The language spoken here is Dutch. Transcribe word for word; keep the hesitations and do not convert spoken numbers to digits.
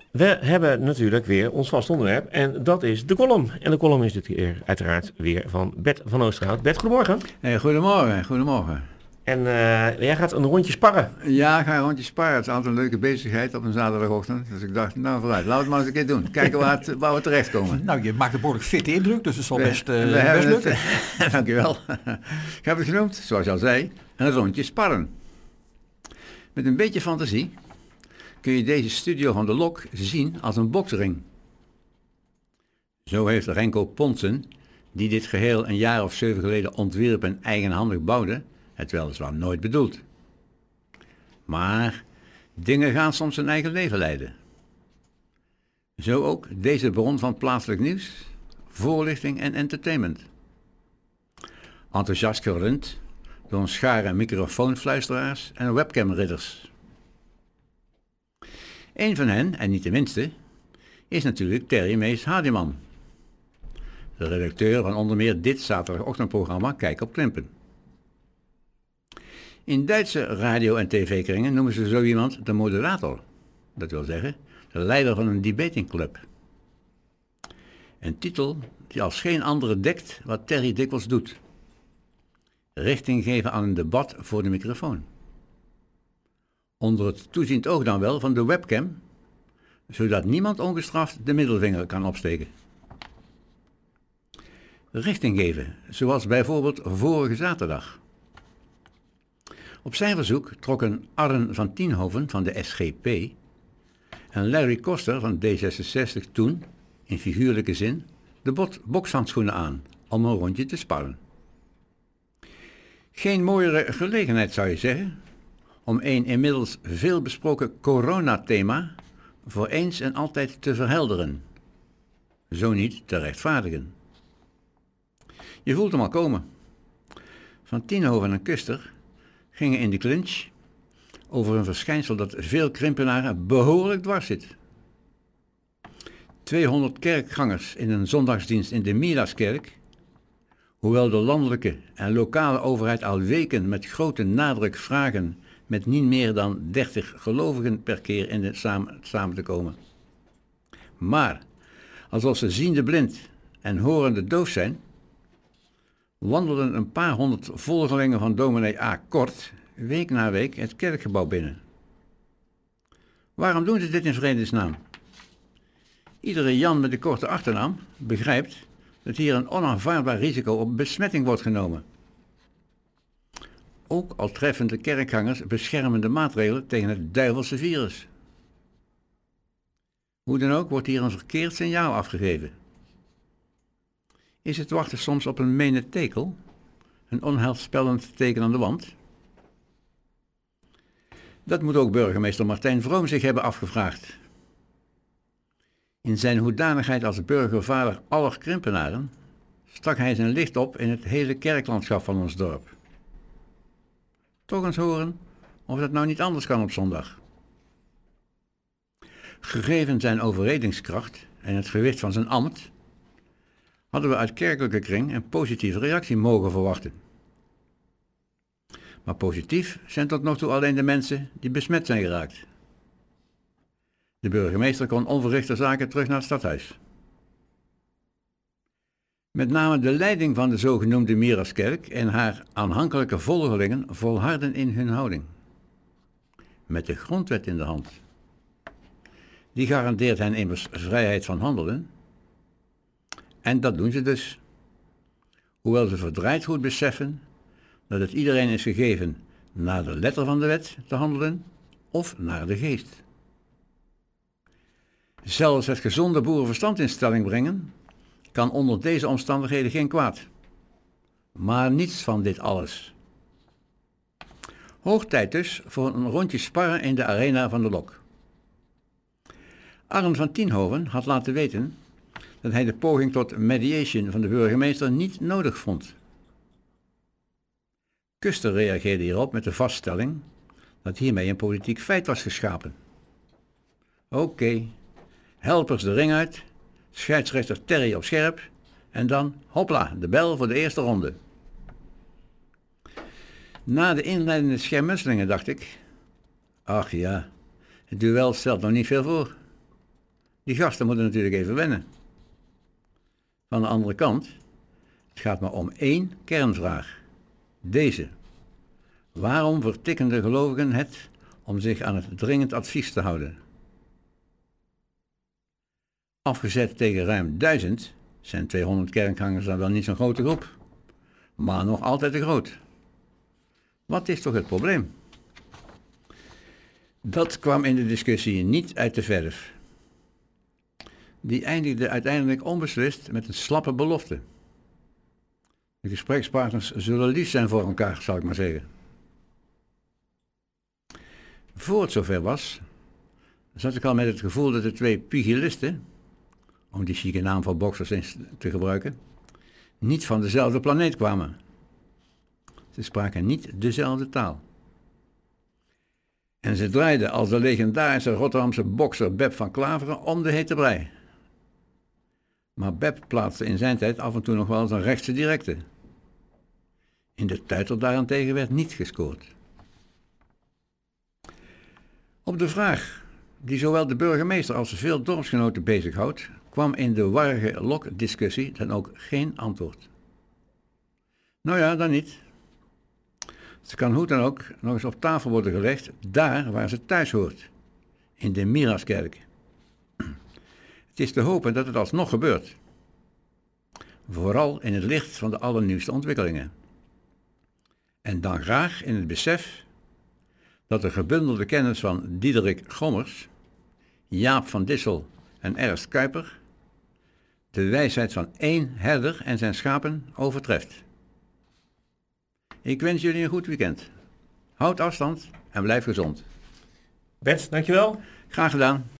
We hebben natuurlijk weer ons vast onderwerp en dat is de column. En de column is dit keer uiteraard weer van Bert van Oosterhout. Bert, goedemorgen. Hey, goedemorgen, goedemorgen. En uh, jij gaat een rondje sparren. Ja, ik ga een rondje sparren. Het is altijd een leuke bezigheid op een zaterdagochtend. Dus ik dacht, nou vooruit, laten we het maar eens een keer doen. Kijken waar, het, waar we terechtkomen. Nou, je maakt een behoorlijk fitte indruk, dus het zal we, best, uh, we best lukken. Het, dankjewel. Ik heb het genoemd, zoals je al zei, een rondje sparren. Met een beetje fantasie kun je deze studio van de Lok zien als een boksring. Zo heeft Renko Ponsen, die dit geheel een jaar of zeven geleden ontwierp en eigenhandig bouwde, het weliswaar nooit bedoeld. Maar dingen gaan soms hun eigen leven leiden. Zo ook deze bron van plaatselijk nieuws, voorlichting en entertainment. Enthousiast gerund door een schare microfoonfluisteraars en webcamridders. Een van hen, en niet de minste, is natuurlijk Terry Mees Hardiman, de redacteur van onder meer dit zaterdagochtendprogramma Kijk op Klimpen. In Duitse radio- en tv-kringen noemen ze zo iemand de moderator, dat wil zeggen de leider van een debatingclub. Een titel die als geen andere dekt wat Terry dikwijls doet: richting geven aan een debat voor de microfoon. Onder het toeziend oog dan wel van de webcam, zodat niemand ongestraft de middelvinger kan opsteken. Richting geven, zoals bijvoorbeeld vorige zaterdag. Op zijn verzoek trokken Arren van Tienhoven van de S G P en Larry Koster van D zesenzestig toen, in figuurlijke zin, de bot- bokshandschoenen aan om een rondje te sparren. Geen mooiere gelegenheid, zou je zeggen, om een inmiddels veel besproken coronathema voor eens en altijd te verhelderen, zo niet te rechtvaardigen. Je voelt hem al komen. Van Tienhoven en Kuster gingen in de clinch over een verschijnsel dat veel krimpenaren behoorlijk dwars zit. tweehonderd kerkgangers in een zondagsdienst in de Milaskerk, hoewel de landelijke en lokale overheid al weken met grote nadruk vragen met niet meer dan dertig gelovigen per keer in het samen, samen te komen. Maar alsof ze ziende blind en horende doof zijn, wandelden een paar honderd volgelingen van dominee A. Kort week na week het kerkgebouw binnen. Waarom doen ze dit in vredesnaam? Iedere Jan met de korte achternaam begrijpt dat hier een onaanvaardbaar risico op besmetting wordt genomen. Ook al treffen de kerkgangers beschermende maatregelen tegen het duivelse virus. Hoe dan ook wordt hier een verkeerd signaal afgegeven. Is het wachten soms op een menetekel, een onheilspellend teken aan de wand? Dat moet ook burgemeester Martijn Vroom zich hebben afgevraagd. In zijn hoedanigheid als burgervader aller krimpenaren stak hij zijn licht op in het hele kerklandschap van ons dorp. Toch eens horen of dat nou niet anders kan op zondag. Gegeven zijn overredingskracht en het gewicht van zijn ambt, hadden we uit kerkelijke kring een positieve reactie mogen verwachten. Maar positief zijn tot nog toe alleen de mensen die besmet zijn geraakt. De burgemeester kon onverrichte zaken terug naar het stadhuis. Met name de leiding van de zogenoemde Miraskerk en haar aanhankelijke volgelingen volharden in hun houding. Met de grondwet in de hand. Die garandeert hen immers vrijheid van handelen. En dat doen ze dus. Hoewel ze verdraaid goed beseffen dat het iedereen is gegeven naar de letter van de wet te handelen of naar de geest. Zelfs het gezonde boerenverstand in stelling brengen kan onder deze omstandigheden geen kwaad. Maar niets van dit alles. Hoog tijd dus voor een rondje sparren in de arena van de Lok. Arn van Tienhoven had laten weten dat hij de poging tot mediation van de burgemeester niet nodig vond. Kuster reageerde hierop met de vaststelling dat hiermee een politiek feit was geschapen. Oké, okay, helpers de ring uit, scheidsrechter Terry op scherp en dan, hopla, de bel voor de eerste ronde. Na de inleidende schermutselingen dacht ik, ach ja, het duel stelt nog niet veel voor. Die gasten moeten natuurlijk even wennen. Van de andere kant, het gaat maar om één kernvraag. Deze. Waarom vertikken de gelovigen het om zich aan het dringend advies te houden? Afgezet tegen ruim duizend zijn tweehonderd kerkgangers dan wel niet zo'n grote groep, maar nog altijd te groot. Wat is toch het probleem? Dat kwam in de discussie niet uit de verf. Die eindigde uiteindelijk onbeslist met een slappe belofte. De gesprekspartners zullen lief zijn voor elkaar, zal ik maar zeggen. Voor het zover was, zat ik al met het gevoel dat de twee pugilisten, om die chique naam voor boksers eens te gebruiken, niet van dezelfde planeet kwamen. Ze spraken niet dezelfde taal. En ze draaiden als de legendarische Rotterdamse bokser Beb van Klaveren om de hete brei. Maar Beb plaatste in zijn tijd af en toe nog wel eens een rechtse directe. In de tuiter daarentegen werd niet gescoord. Op de vraag, die zowel de burgemeester als veel dorpsgenoten bezighoudt, kwam in de warrige lokdiscussie dan ook geen antwoord. Nou ja, dan niet. Ze kan hoe dan ook nog eens op tafel worden gelegd, daar waar ze thuis hoort, in de Miraskerk. Het is te hopen dat het alsnog gebeurt. Vooral in het licht van de allernieuwste ontwikkelingen. En dan graag in het besef dat de gebundelde kennis van Diederik Gommers, Jaap van Dissel en Ernst Kuiper de wijsheid van één herder en zijn schapen overtreft. Ik wens jullie een goed weekend. Houd afstand en blijf gezond. Bert, dankjewel. Graag gedaan.